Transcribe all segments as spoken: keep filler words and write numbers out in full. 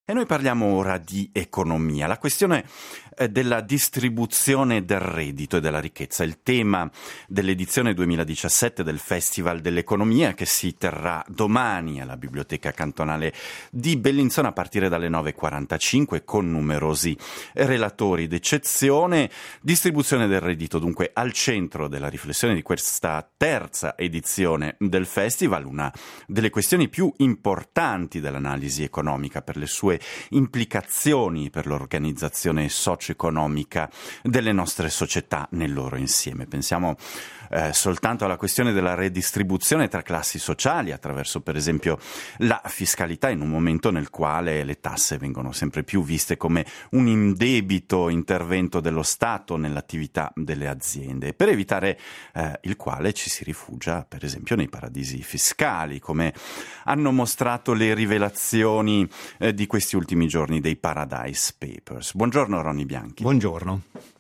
E noi parliamo ora di economia, la questione eh, della distribuzione del reddito e della ricchezza, il tema dell'edizione duemiladiciassette del Festival dell'Economia che si terrà domani alla Biblioteca Cantonale di Bellinzona a partire dalle nove e quarantacinque con numerosi relatori d'eccezione. Distribuzione del reddito dunque al centro della riflessione di questa terza edizione del Festival, una delle questioni più importanti dell'analisi economica per le sue implicazioni per l'organizzazione socio-economica delle nostre società nel loro insieme. Pensiamo eh, soltanto alla questione della redistribuzione tra classi sociali attraverso per esempio la fiscalità, in un momento nel quale le tasse vengono sempre più viste come un indebito intervento dello Stato nell'attività delle aziende, per evitare eh, il quale ci si rifugia per esempio nei paradisi fiscali, come hanno mostrato le rivelazioni eh, di questi ultimi giorni dei Paradise Papers. Buongiorno Ronny Bianchi. Buongiorno.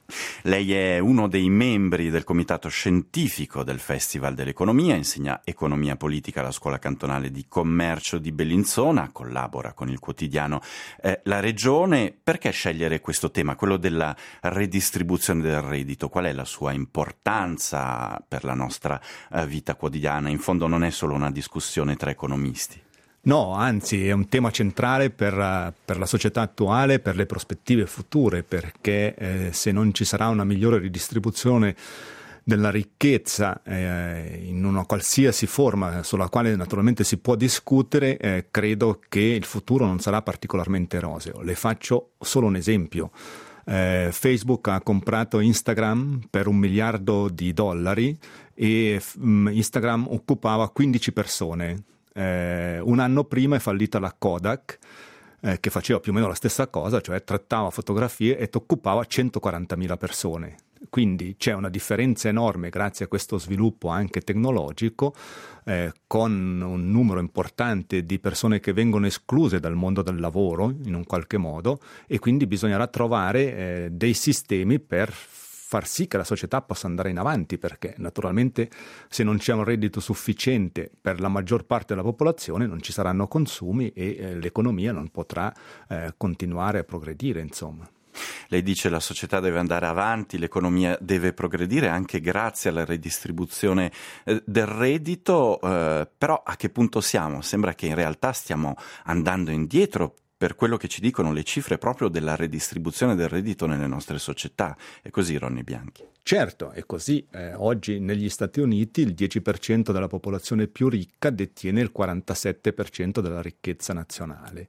Lei è uno dei membri del comitato scientifico del Festival dell'Economia, insegna economia politica alla Scuola Cantonale di Commercio di Bellinzona, collabora con il quotidiano eh, La Regione. Perché scegliere questo tema, quello della redistribuzione del reddito? Qual è la sua importanza per la nostra eh, vita quotidiana? In fondo non è solo una discussione tra economisti. No, anzi è un tema centrale per, per la società attuale, per le prospettive future, perché eh, se non ci sarà una migliore ridistribuzione della ricchezza eh, in una qualsiasi forma sulla quale naturalmente si può discutere, eh, credo che il futuro non sarà particolarmente roseo. Le faccio solo un esempio. Eh, Facebook ha comprato Instagram per un miliardo di dollari e um, Instagram occupava quindici persone. Eh, un anno prima è fallita la Kodak, eh, che faceva più o meno la stessa cosa, cioè trattava fotografie e occupava centoquarantamila persone. Quindi c'è una differenza enorme grazie a questo sviluppo anche tecnologico, eh, con un numero importante di persone che vengono escluse dal mondo del lavoro in un qualche modo, e quindi bisognerà trovare eh, dei sistemi per far sì che la società possa andare in avanti, perché naturalmente se non c'è un reddito sufficiente per la maggior parte della popolazione non ci saranno consumi e eh, l'economia non potrà eh, continuare a progredire, insomma. Lei dice la società deve andare avanti, l'economia deve progredire anche grazie alla redistribuzione eh, del reddito, eh, però a che punto siamo? Sembra che in realtà stiamo andando indietro per quello che ci dicono le cifre proprio della redistribuzione del reddito nelle nostre società. È così, Ronny Bianchi? Certo, è così. Eh, oggi negli Stati Uniti il dieci per cento della popolazione più ricca detiene il quarantasette per cento della ricchezza nazionale.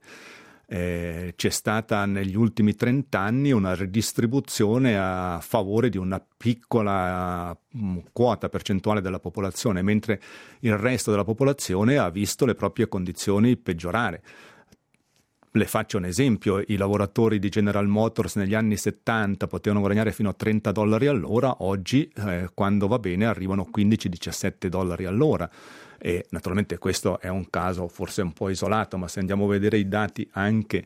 Eh, c'è stata negli ultimi trent'anni una ridistribuzione a favore di una piccola mh, quota percentuale della popolazione, mentre il resto della popolazione ha visto le proprie condizioni peggiorare. Le faccio un esempio: i lavoratori di General Motors negli anni settanta potevano guadagnare fino a trenta dollari all'ora, oggi eh, quando va bene arrivano quindici diciassette dollari all'ora. E naturalmente questo è un caso forse un po' isolato, ma se andiamo a vedere i dati anche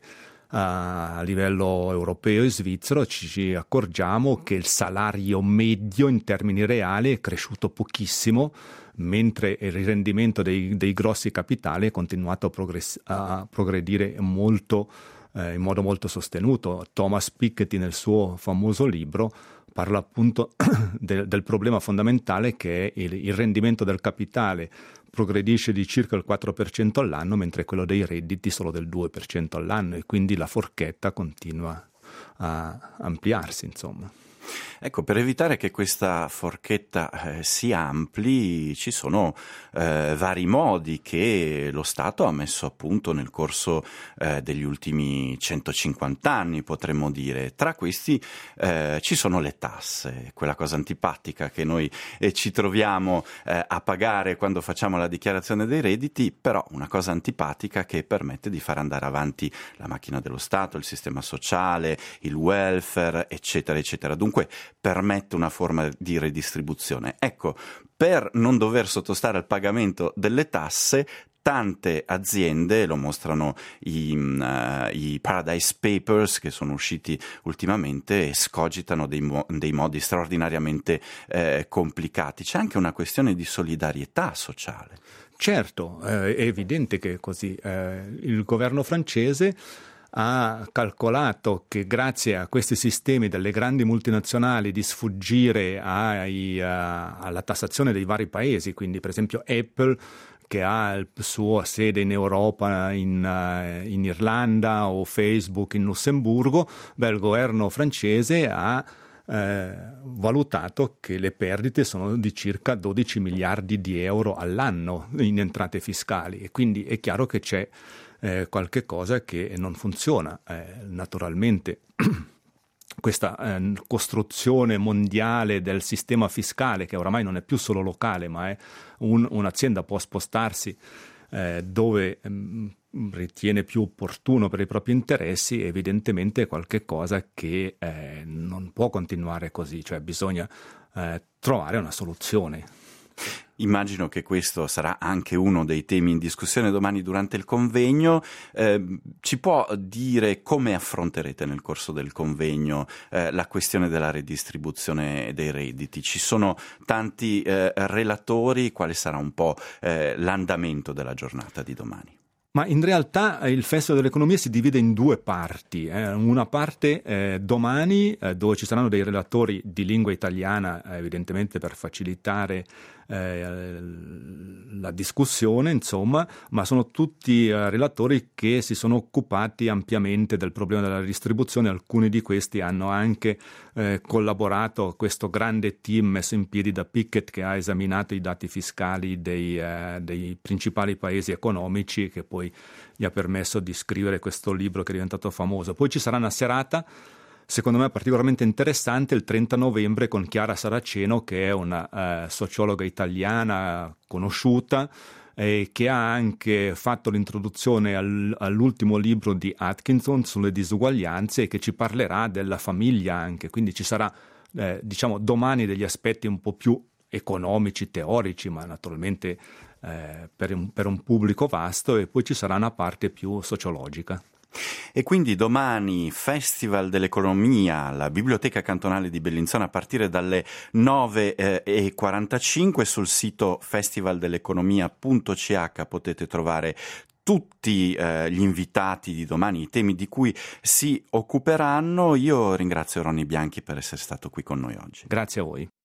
a livello europeo e svizzero ci accorgiamo che il salario medio in termini reali è cresciuto pochissimo, mentre il rendimento dei, dei grossi capitali è continuato a, progress- a progredire molto, eh, in modo molto sostenuto. Thomas Piketty nel suo famoso libro parla appunto del, del problema fondamentale che è il, il rendimento del capitale progredisce di circa il quattro per cento all'anno, mentre quello dei redditi solo del due per cento all'anno, e quindi la forchetta continua a ampliarsi, insomma. Ecco, per evitare che questa forchetta eh, si ampli, ci sono eh, vari modi che lo Stato ha messo a punto nel corso eh, degli ultimi centocinquanta anni, potremmo dire. Tra questi eh, ci sono le tasse, quella cosa antipatica che noi eh, ci troviamo eh, a pagare quando facciamo la dichiarazione dei redditi, però una cosa antipatica che permette di far andare avanti la macchina dello Stato, il sistema sociale, il welfare, eccetera, eccetera. Dunque permette una forma di redistribuzione. Ecco, per non dover sottostare al pagamento delle tasse, tante aziende, lo mostrano i, uh, i Paradise Papers che sono usciti ultimamente, escogitano dei, mo- dei modi straordinariamente eh, complicati. C'è anche una questione di solidarietà sociale. Certo, eh, è evidente che è così. Eh, il governo francese ha calcolato che grazie a questi sistemi delle grandi multinazionali di sfuggire ai, uh, alla tassazione dei vari paesi, quindi per esempio Apple, che ha il suo sede in Europa, in, uh, in Irlanda, o Facebook in Lussemburgo, beh, il governo francese ha eh, valutato che le perdite sono di circa dodici miliardi di euro all'anno in entrate fiscali, e quindi è chiaro che c'è eh, qualche cosa che non funziona. Eh, naturalmente questa eh, costruzione mondiale del sistema fiscale, che oramai non è più solo locale, ma è un, un'azienda può spostarsi eh, dove mh, ritiene più opportuno per i propri interessi, evidentemente è qualche cosa che eh, non può continuare così, cioè bisogna eh, trovare una soluzione. Immagino che questo sarà anche uno dei temi in discussione domani durante il convegno. Eh, ci può dire come affronterete nel corso del convegno eh, la questione della redistribuzione dei redditi? Ci sono tanti eh, relatori, quale sarà un po' eh, l'andamento della giornata di domani? Ma in realtà il Festival dell'Economia si divide in due parti. Eh. Una parte eh, domani, eh, dove ci saranno dei relatori di lingua italiana, eh, evidentemente per facilitare eh, la discussione, insomma, ma sono tutti eh, relatori che si sono occupati ampiamente del problema della distribuzione. Alcuni di questi hanno anche eh, collaborato a questo grande team messo in piedi da Pickett, che ha esaminato i dati fiscali dei, eh, dei principali paesi economici, che poi gli ha permesso di scrivere questo libro che è diventato famoso. Poi ci sarà una serata, secondo me particolarmente interessante, il trenta novembre, con Chiara Saraceno, che è una eh, sociologa italiana conosciuta, eh, che ha anche fatto l'introduzione al, all'ultimo libro di Atkinson sulle disuguaglianze, e che ci parlerà della famiglia anche. Quindi ci sarà, eh, diciamo, domani degli aspetti un po' più economici, teorici, ma naturalmente Eh, per, un, per un pubblico vasto, e poi ci sarà una parte più sociologica. E quindi domani Festival dell'Economia alla Biblioteca Cantonale di Bellinzona a partire dalle nove e quarantacinque. Sul sito festivaldelleconomia punto c h potete trovare tutti eh, gli invitati di domani, i temi di cui si occuperanno. Io ringrazio Ronny Bianchi per essere stato qui con noi oggi. Grazie a voi.